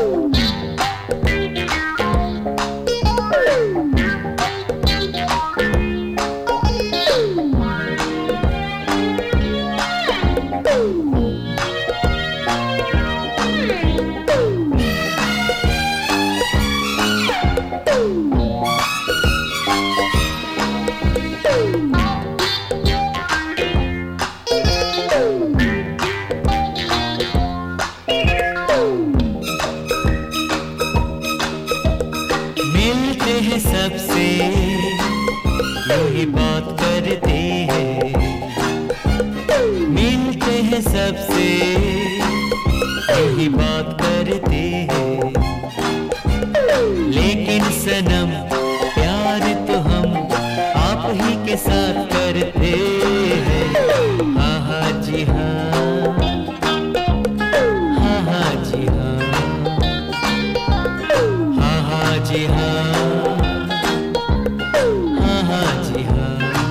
मिलते हैं सबसे यही बात करते हैं, मिलते हैं सबसे यही बात करते हैं, लेकिन सनम प्यार तो हम आप ही के साथ करते हैं। हाँ हाँ जी हाँ, हाँ हाँ जी हाँ, हाँ हाँ जी हाँ, हाँ हाँ जी हाँ।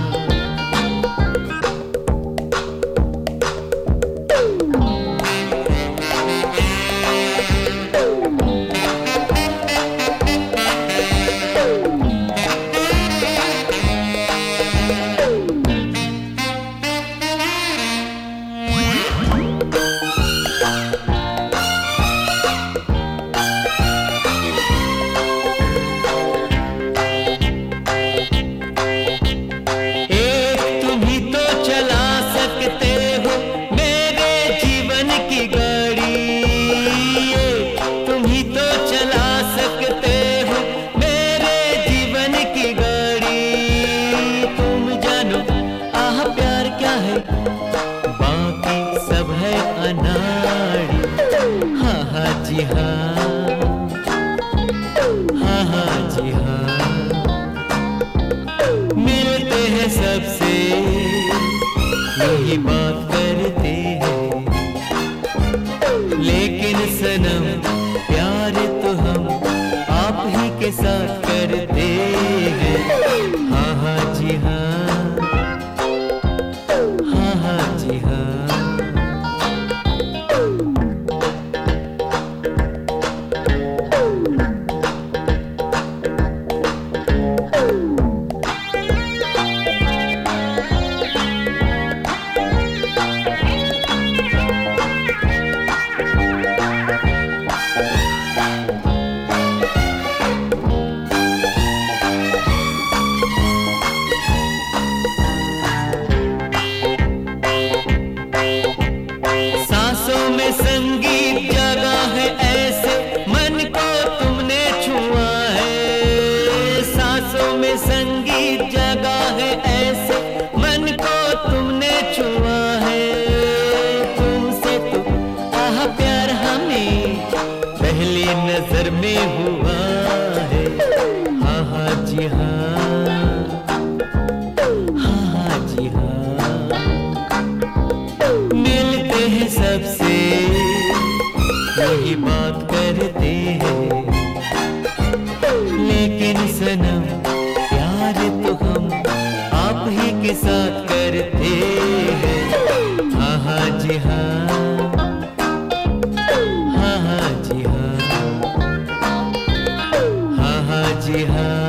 बाकी सब है अनाड़ी। हाँ हाँ जी हाँ, हाँ हाँ जी हाँ। मिलते हैं सबसे यही बात करते हैं, लेकिन सनम प्यार तो हम आप ही के साथ करते हैं। हाँ हाँ जी हाँ, हाँ हाँ जी हाँ। में संगीत जगा है ऐसे मन को तुमने छुआ है, सांसों में संगीत जगा है ऐसे मन को तुमने छुआ है। तुमसे तो आह प्यार हमें पहली नजर में हुआ है। हाँ हाँ जी हाँ, हाँ हाँ जी हाँ। मिलते हैं सबसे यही बात करते हैं, लेकिन सनम प्यार तो हम आप ही के साथ करते हैं। हाँ हाँ जी हाँ, हाँ हाँ जी हाँ, हाँ हाँ जी हाँ।